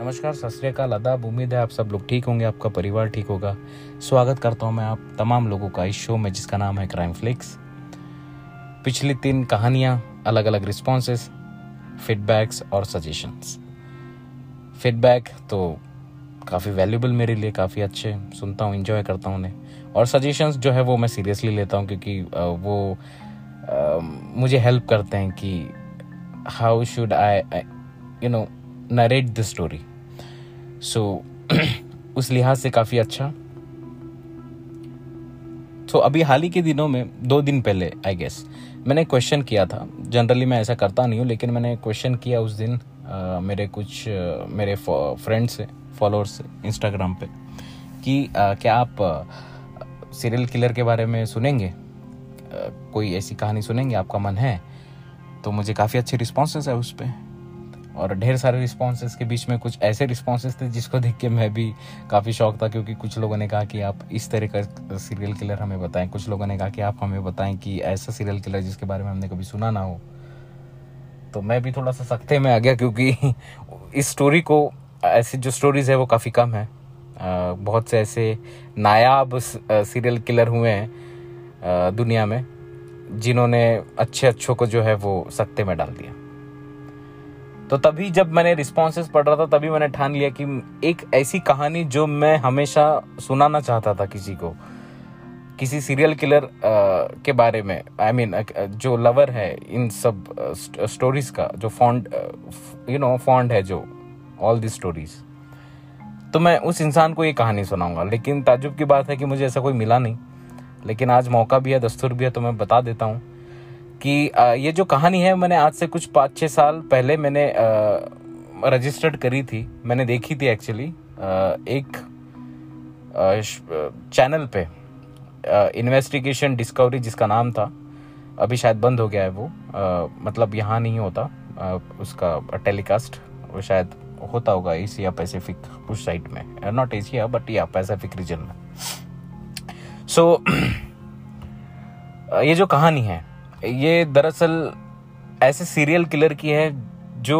नमस्कार, सत श्री अकाल, आदाब। उम्मीद है आप सब लोग ठीक होंगे, आपका परिवार ठीक होगा। स्वागत करता हूं मैं आप तमाम लोगों का इस शो में जिसका नाम है क्राइम फ्लिक्स। पिछली 3 कहानियां, अलग अलग रिस्पॉन्सेस, फीडबैक्स और सजेशंस। फीडबैक तो काफ़ी वैल्यूबल मेरे लिए, काफ़ी अच्छे, सुनता हूँ, इंजॉय करता हूँ उन्हें। और सजेशंस जो है वो मैं सीरियसली लेता हूँ क्योंकि वो मुझे हेल्प करते हैं कि how should I narrate the story. So उस लिहाज से काफ़ी अच्छा। तो अभी हाल ही के दिनों में 2 दिन पहले आई गेस मैंने क्वेश्चन किया था। जनरली मैं ऐसा करता नहीं हूँ, लेकिन मैंने क्वेश्चन किया उस दिन मेरे फ्रेंड्स से, फॉलोअर्स से इंस्टाग्राम पे कि क्या आप सीरियल किलर के बारे में सुनेंगे, कोई ऐसी कहानी सुनेंगे, आपका मन है? तो मुझे काफ़ी अच्छे रिस्पॉन्सेस है उस पर, और ढेर सारे रिस्पॉन्सेस के बीच में कुछ ऐसे रिस्पॉन्सेस थे जिसको देख के मैं भी काफ़ी शौक था, क्योंकि कुछ लोगों ने कहा कि आप इस तरह का सीरियल किलर हमें बताएं, कुछ लोगों ने कहा कि आप हमें बताएं कि ऐसा सीरियल किलर जिसके बारे में हमने कभी सुना ना हो। तो मैं भी थोड़ा सा सख्ते में आ गया, क्योंकि इस स्टोरी को, ऐसी जो स्टोरीज़ है वो काफ़ी कम है। बहुत से ऐसे नायाब सीरियल किलर हुए हैं दुनिया में जिन्होंने अच्छों को जो है वो सख्ते में डाल दिया। तो तभी जब मैंने रिस्पॉन्सेस पढ़ रहा था, तभी मैंने ठान लिया कि एक ऐसी कहानी जो मैं हमेशा सुनाना चाहता था किसी को, किसी सीरियल किलर के बारे में। आई मीन जो लवर है इन सब स्टोरीज का, जो फॉन्ड है जो ऑल दी स्टोरीज, तो मैं उस इंसान को ये कहानी सुनाऊंगा। लेकिन ताज्जुब की बात है कि मुझे ऐसा कोई मिला नहीं, लेकिन आज मौका भी है, दस्तूर भी है, तो मैं बता देता हूँ कि ये जो कहानी है मैंने आज से कुछ 5-6 साल पहले मैंने रजिस्टर्ड करी थी। मैंने देखी थी एक्चुअली एक चैनल पे, इन्वेस्टिगेशन डिस्कवरी जिसका नाम था। अभी शायद बंद हो गया है वो, मतलब यहाँ नहीं होता उसका टेलीकास्ट। वो शायद होता होगा एशिया पैसिफिक उस साइड में, नॉट एशिया बट या पैसिफिक रीजन में। सो ये जो कहानी है ये दरअसल ऐसे सीरियल किलर की है जो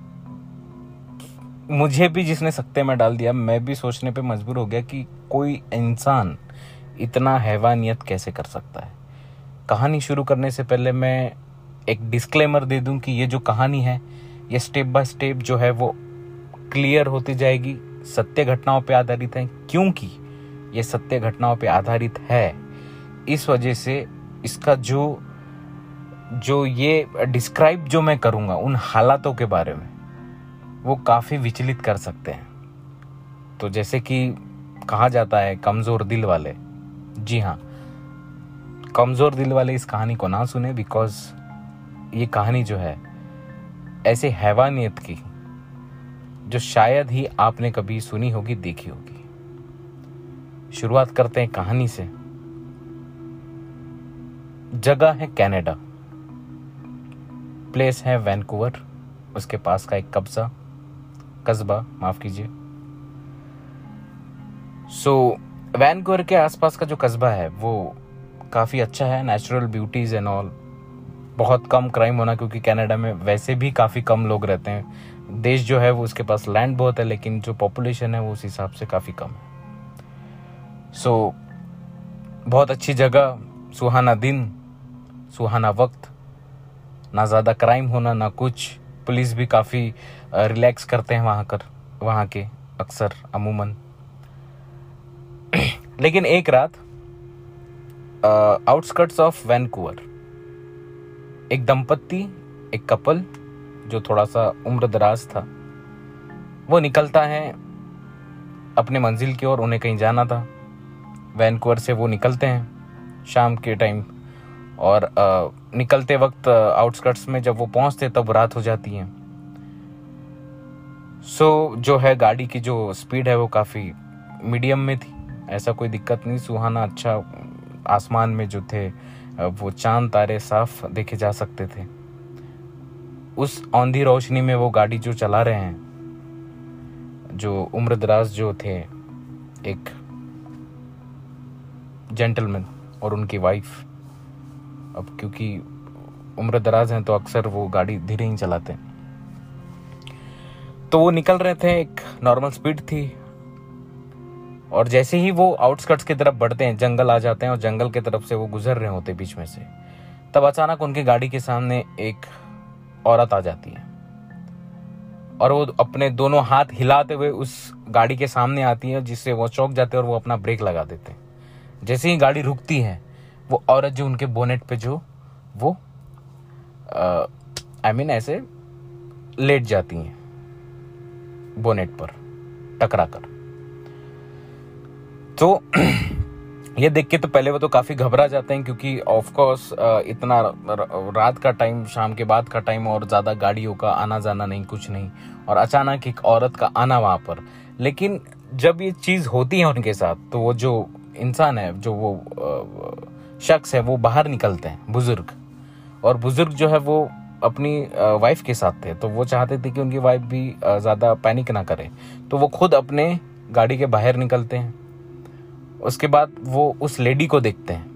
मुझे भी, जिसने सख्ते में डाल दिया, मैं भी सोचने पे मजबूर हो गया कि कोई इंसान इतना हैवानियत कैसे कर सकता है। कहानी शुरू करने से पहले मैं एक डिस्क्लेमर दे दूं कि ये जो कहानी है ये स्टेप बाय स्टेप जो है वो क्लियर होती जाएगी, सत्य घटनाओं पे आधारित है। क्योंकि ये सत्य घटनाओं पे आधारित है, इस वजह से इसका जो ये डिस्क्राइब जो मैं करूंगा उन हालातों के बारे में, वो काफ़ी विचलित कर सकते हैं। तो जैसे कि कहा जाता है कमज़ोर दिल वाले, जी हाँ, कमज़ोर दिल वाले इस कहानी को ना सुने, बिकॉज ये कहानी जो है ऐसे हैवानियत की जो शायद ही आपने कभी सुनी होगी, देखी होगी। शुरुआत करते हैं कहानी से। जगह है कनाडा, प्लेस है वैंकूवर, उसके पास का एक कस्बा, माफ कीजिए। सो वैंकूवर के आसपास का जो कस्बा है वो काफ़ी अच्छा है, नेचुरल ब्यूटीज एंड ऑल। बहुत कम क्राइम होना, क्योंकि कनाडा में वैसे भी काफ़ी कम लोग रहते हैं। देश जो है वो, उसके पास लैंड बहुत है, लेकिन जो पॉपुलेशन है वो उस हिसाब से काफ़ी कम है। सो बहुत अच्छी जगह, सुहाना दिन, सुहाना वक्त, ना ज़्यादा क्राइम होना ना कुछ। पुलिस भी काफ़ी रिलैक्स करते हैं वहाँ के अक्सर, अमूमन। लेकिन एक रात आउटस्कर्ट्स ऑफ वैंकूवर एक दंपत्ति, एक कपल जो थोड़ा सा उम्र दराज था, वो निकलता है अपने मंजिल की ओर। उन्हें कहीं जाना था। वैंकूवर से वो निकलते हैं शाम के टाइम, और निकलते वक्त आउटस्कर्ट्स में जब वो पहुंचते तब रात हो जाती है। सो जो है गाड़ी की जो स्पीड है वो काफ़ी मीडियम में थी, ऐसा कोई दिक्कत नहीं। सुहाना अच्छा, आसमान में जो थे वो चांद तारे साफ देखे जा सकते थे। उस औंधी रोशनी में वो गाड़ी जो चला रहे हैं, जो उम्रदराज जो थे, एक जेंटलमैन और उनकी वाइफ। अब क्योंकि उम्र दराज हैं तो अक्सर वो गाड़ी धीरे ही चलाते हैं। तो वो निकल रहे थे, एक नॉर्मल स्पीड थी, और जैसे ही वो आउटस्कर्ट्स की तरफ बढ़ते हैं, जंगल आ जाते हैं और जंगल की तरफ से वो गुजर रहे होते बीच में से, तब अचानक उनकी गाड़ी के सामने एक औरत आ जाती है और वो अपने दोनों हाथ हिलाते हुए उस गाड़ी के सामने आती है, जिससे वो चौंक जाते हैं और वो अपना ब्रेक लगा देते हैं। जैसे ही गाड़ी रुकती है, वो औरत जो उनके बोनेट पे जो वो ऐसे लेट जाती हैं बोनेट पर टकरा कर। तो ये देख के तो पहले वो तो काफी घबरा जाते हैं, क्योंकि ऑफ कोर्स इतना रात का टाइम, शाम के बाद का टाइम, और ज्यादा गाड़ियों का आना जाना नहीं, कुछ नहीं, और अचानक एक औरत का आना वहां पर। लेकिन जब ये चीज होती है उनके साथ, तो वो जो इंसान है, जो वो शख्स है, वो बाहर निकलते हैं, बुजुर्ग। और बुजुर्ग जो है वो अपनी वाइफ के साथ थे, तो वो चाहते थे कि उनकी वाइफ भी ज्यादा पैनिक ना करे, तो वो खुद अपने गाड़ी के बाहर निकलते हैं। उसके बाद वो उस लेडी को देखते हैं,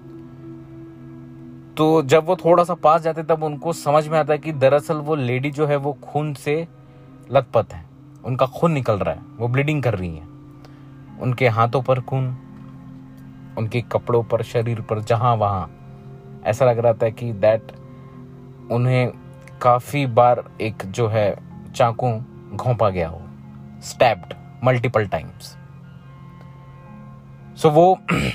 तो जब वो थोड़ा सा पास जाते तब उनको समझ में आता है कि दरअसल वो लेडी जो है वो खून से लथपथ है, उनका खून निकल रहा है, वो ब्लीडिंग कर रही है, उनके हाथों पर खून, उनके कपड़ों पर, शरीर पर, जहां वहां ऐसा लग रहा था कि दैट उन्हें काफी बार एक जो है चाकू घोंपा गया हो, स्टैब्ड मल्टीपल टाइम्स। सो वो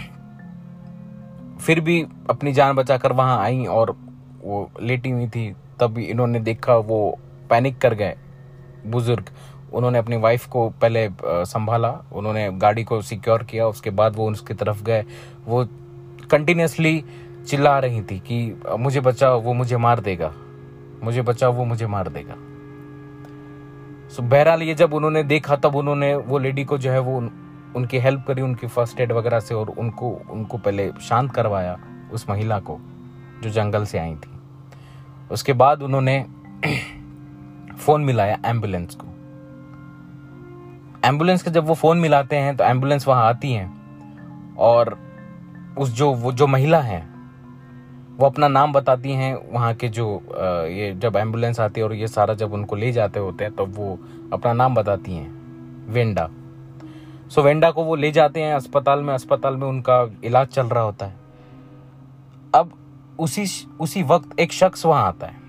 फिर भी अपनी जान बचाकर वहां आई और वो लेटी हुई थी। तब इन्होंने देखा, वो पैनिक कर गए बुजुर्ग। उन्होंने अपनी वाइफ को पहले संभाला, उन्होंने गाड़ी को सिक्योर किया, उसके बाद वो उसकी तरफ गए। वो कंटिन्यूसली चिल्ला रही थी कि मुझे बचाओ, वो मुझे मार देगा, मुझे बचाओ, वो मुझे मार देगा। सो बहरहाल ये जब उन्होंने देखा, तब उन्होंने वो लेडी को जो है वो उनकी हेल्प करी, उनकी फर्स्ट एड वगैरह से, और उनको पहले शांत करवाया, उस महिला को जो जंगल से आई थी। उसके बाद उन्होंने फोन मिलाया एम्बुलेंस को। एम्बुलेंस का जब वो फोन मिलाते हैं तो एम्बुलेंस वहां आती है, और वो जो महिला है वो अपना नाम बताती हैं। वहां के जो ये जब एम्बुलेंस आती है और ये सारा जब उनको ले जाते होते हैं, तब वो अपना नाम बताती हैं, वेंडा। सो वेंडा को वो ले जाते हैं अस्पताल में उनका इलाज चल रहा होता है। अब उसी वक्त एक शख्स वहां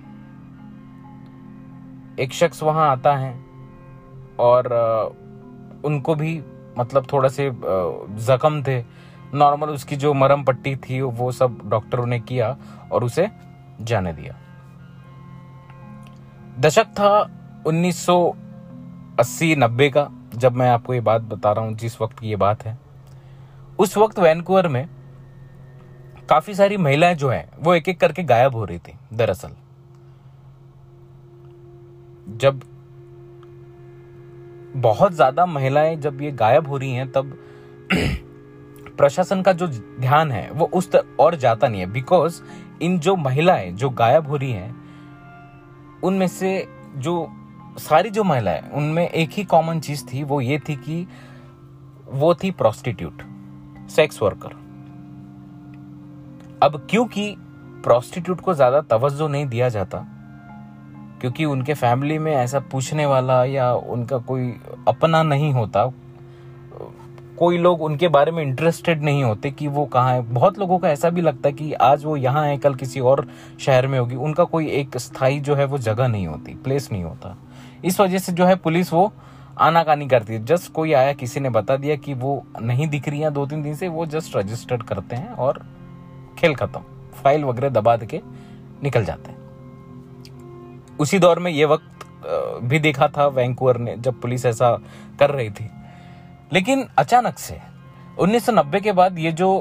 आता है, और उनको भी मतलब थोड़ा से जख्म थे, नॉर्मल उसकी जो मरहम पट्टी थी वो सब डॉक्टरों ने किया और उसे जाने दिया। दशक था 1980-90 का, जब मैं आपको ये बात बता रहा हूं, जिस वक्त की ये बात है। उस वक्त वैंकूवर में काफी सारी महिलाएं जो हैं वो एक एक करके गायब हो रही थी। दरअसल जब बहुत ज्यादा महिलाएं जब ये गायब हो रही हैं, तब प्रशासन का जो ध्यान है वो उस और जाता नहीं है, बिकॉज इन जो महिलाएं जो गायब हो रही हैं, उनमें से जो सारी जो महिलाएं, उनमें एक ही कॉमन चीज थी, वो ये थी कि वो थी प्रोस्टिट्यूट, सेक्स वर्कर। अब क्योंकि प्रोस्टिट्यूट को ज्यादा तवज्जो नहीं दिया जाता, क्योंकि उनके फैमिली में ऐसा पूछने वाला या उनका कोई अपना नहीं होता, कोई लोग उनके बारे में इंटरेस्टेड नहीं होते कि वो कहाँ है। बहुत लोगों का ऐसा भी लगता है कि आज वो यहाँ है, कल किसी और शहर में होगी, उनका कोई एक स्थायी जो है वो जगह नहीं होती, प्लेस नहीं होता। इस वजह से जो है पुलिस वो आनाकानी करती है। जस्ट कोई आया, किसी ने बता दिया कि वो नहीं दिख रही है 2-3 दिन से, वो जस्ट रजिस्टर्ड करते हैं और खेल खत्म, फाइल वगैरह दबा के निकल जाते हैं। उसी दौर में ये वक्त भी देखा था वैंकूवर ने, जब पुलिस ऐसा कर रही थी। लेकिन अचानक से 1990 के बाद ये जो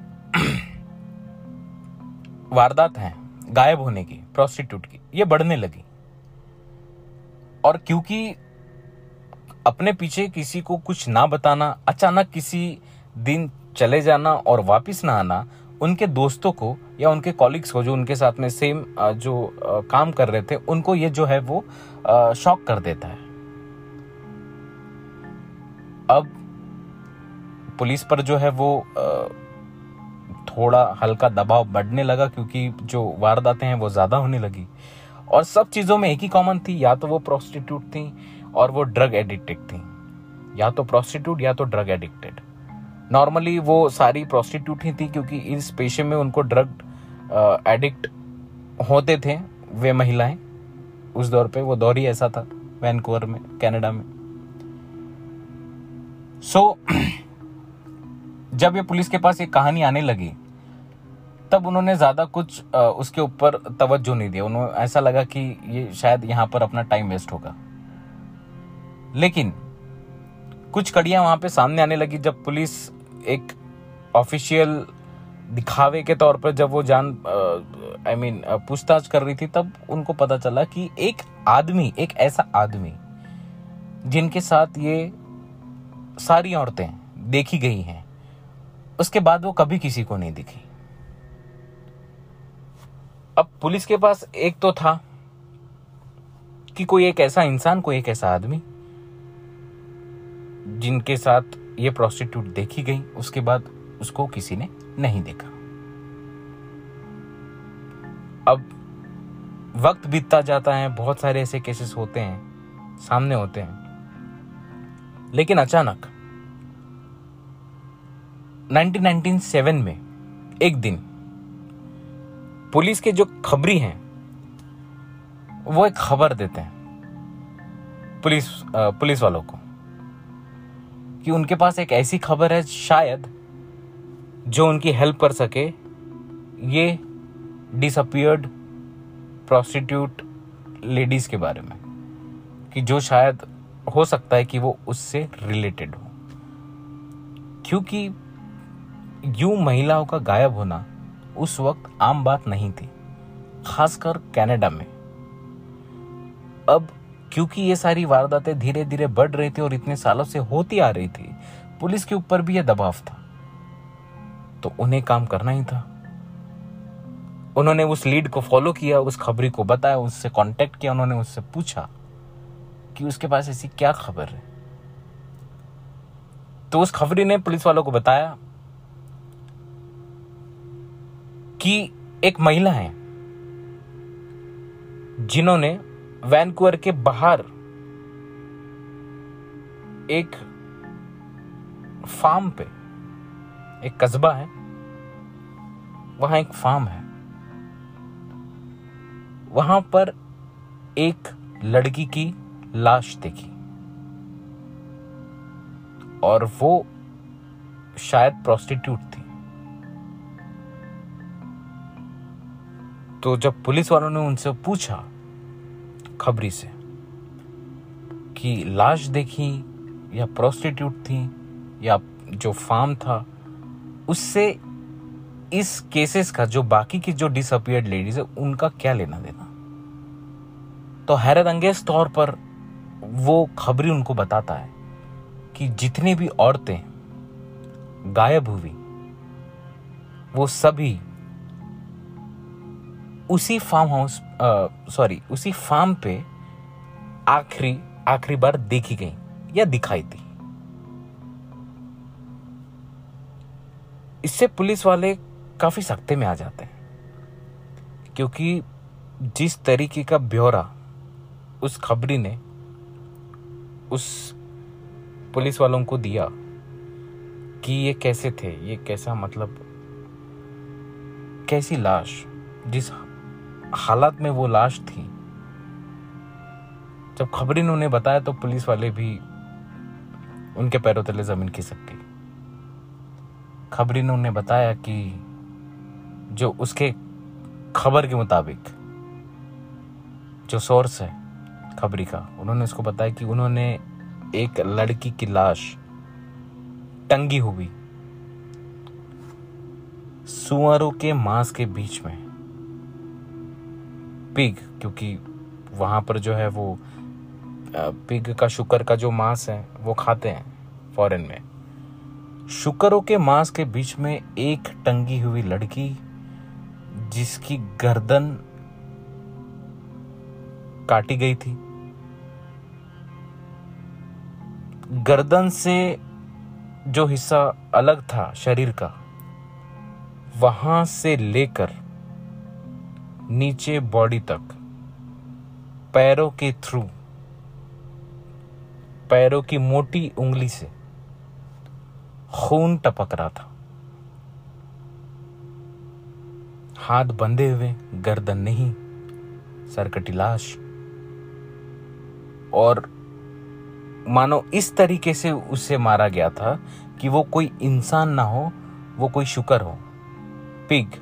वारदात हैं गायब होने की, प्रोस्टिट्यूट की, ये बढ़ने लगी। और क्योंकि अपने पीछे किसी को कुछ ना बताना, अचानक किसी दिन चले जाना और वापस ना आना, उनके दोस्तों को या उनके कॉलिग्स को जो उनके साथ में सेम जो काम कर रहे थे, उनको ये जो है वो शॉक कर देता है। अब पुलिस पर जो है वो थोड़ा हल्का दबाव बढ़ने लगा, क्योंकि जो वारदातें हैं वो ज्यादा होने लगी। और सब चीजों में एक ही कॉमन थी, या तो वो प्रोस्टिट्यूट थी और वो ड्रग एडिक्टेड थी, या तो प्रोस्टिट्यूट या तो ड्रग एडिक्टेड। नॉर्मली वो सारी प्रोस्टिट्यूट ही थी, क्योंकि इस पेशे में उनको ड्रग एडिक्ट होते थे वे महिलाएं। उस दौर पे वो दौर ही ऐसा था वैनकूवर में, कनाडा में। जब ये पुलिस के पास ये कहानी आने लगी, तब उन्होंने ज्यादा कुछ उसके ऊपर तवज्जो नहीं दिया। उन्होंने ऐसा लगा कि ये शायद यहाँ पर अपना टाइम वेस्ट होगा। लेकिन कुछ कड़ियां वहां पे सामने आने लगी, जब पुलिस एक ऑफिशियल दिखावे के तौर पर जब वो पूछताछ कर रही थी, तब उनको पता चला कि एक ऐसा आदमी जिनके साथ ये सारी औरतें देखी गई हैं, उसके बाद वो कभी किसी को नहीं दिखी। अब पुलिस के पास एक तो था कि कोई एक ऐसा इंसान, कोई एक ऐसा आदमी जिनके साथ ये प्रोस्टिट्यूट देखी गई, उसके बाद उसको किसी ने नहीं देखा। अब वक्त बीतता जाता है, बहुत सारे ऐसे केसेस होते हैं, सामने होते हैं, लेकिन अचानक 1997 में एक दिन पुलिस के जो खबरी हैं वो एक खबर देते हैं पुलिस वालों को कि उनके पास एक ऐसी खबर है शायद जो उनकी हेल्प कर सके ये डिसअपियर्ड प्रोस्टिट्यूट लेडीज के बारे में, कि जो शायद हो सकता है कि वो उससे रिलेटेड हो। क्योंकि यूं महिलाओं का गायब होना उस वक्त आम बात नहीं थी, खासकर कनाडा में। अब क्योंकि ये सारी वारदातें धीरे धीरे बढ़ रही थी और इतने सालों से होती आ रही थी, पुलिस के ऊपर भी यह दबाव था, तो उन्हें काम करना ही था। उन्होंने उस लीड को फॉलो किया, उस खबरी को बताया, उससे कांटेक्ट किया, उन्होंने उससे पूछा कि उसके पास ऐसी क्या खबर है। तो उस खबरी ने पुलिस वालों को बताया कि एक महिला है जिन्होंने वैनकूवर के बाहर एक फार्म पे, एक कस्बा है, वहां एक फार्म है, वहां पर एक लड़की की लाश देखी और वो शायद प्रोस्टिट्यूट थी। तो जब पुलिस वालों ने उनसे पूछा, खबरी से, कि लाश देखी या प्रोस्टिट्यूट थी या जो फार्म था, उससे इस केसेस का, जो बाकी की जो डिसअपियर्ड लेडीज है, उनका क्या लेना देना। तो हैरत अंगेज तौर पर वो खबरी उनको बताता है कि जितनी भी औरतें गायब हुई वो सभी उसी फार्म पे आखिरी बार देखी गई या दिखाई थी। इससे पुलिस वाले काफी सख्ते में आ जाते हैं, क्योंकि जिस तरीके का ब्यौरा उस खबरी ने उस पुलिस वालों को दिया कि ये कैसे थे, ये कैसा, मतलब कैसी लाश, जिस हालत में वो लाश थी, जब खबरी ने उन्हें बताया तो पुलिस वाले भी, उनके पैरों तले जमीन खिसक गई। खबरी ने उन्हें बताया कि जो उसके खबर के मुताबिक जो सोर्स है खबरी का, उन्होंने उसको बताया कि उन्होंने एक लड़की की लाश टंगी हुई सुअरों के मांस के बीच में, पिग, क्योंकि वहां पर जो है वो पिग का, शुकर का जो मांस है वो खाते हैं फॉरेन में। शुकरों के मांस के बीच में एक टंगी हुई लड़की, जिसकी गर्दन काटी गई थी, गर्दन से जो हिस्सा अलग था शरीर का, वहां से लेकर नीचे बॉडी तक पैरों के थ्रू पैरों की मोटी उंगली से खून टपक रहा था। हाथ बंधे हुए, गर्दन नहीं, सरकटी लाश, और मानो इस तरीके से उसे मारा गया था कि वो कोई इंसान ना हो, वो कोई शुकर हो, पिग।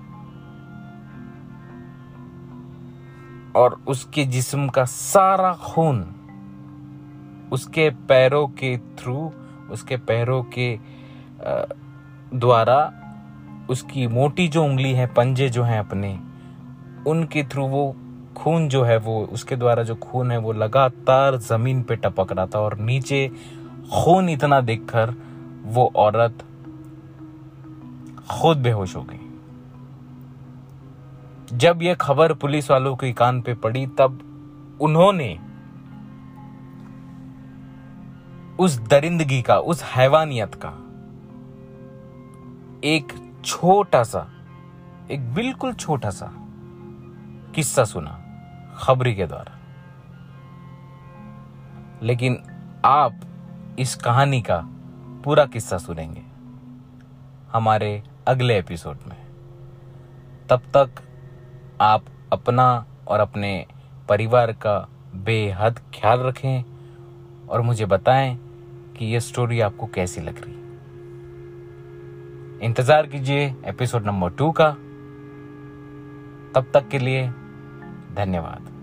और उसके जिस्म का सारा खून उसके पैरों के थ्रू, उसके पैरों के द्वारा, उसकी मोटी जो उंगली है, पंजे जो हैं अपने, उनके थ्रू वो खून जो है, वो उसके द्वारा जो खून है वो लगातार जमीन पे टपक रहा था। और नीचे खून इतना देखकर वो औरत खुद बेहोश हो गई। जब यह खबर पुलिस वालों के कान पे पड़ी, तब उन्होंने उस दरिंदगी का, उस हैवानियत का एक छोटा सा, एक बिल्कुल छोटा सा किस्सा सुना खबरी के द्वारा। लेकिन आप इस कहानी का पूरा किस्सा सुनेंगे हमारे अगले एपिसोड में। तब तक आप अपना और अपने परिवार का बेहद ख्याल रखें और मुझे बताएं कि यह स्टोरी आपको कैसी लग रही। इंतजार कीजिए एपिसोड नंबर 2 का। तब तक के लिए धन्यवाद।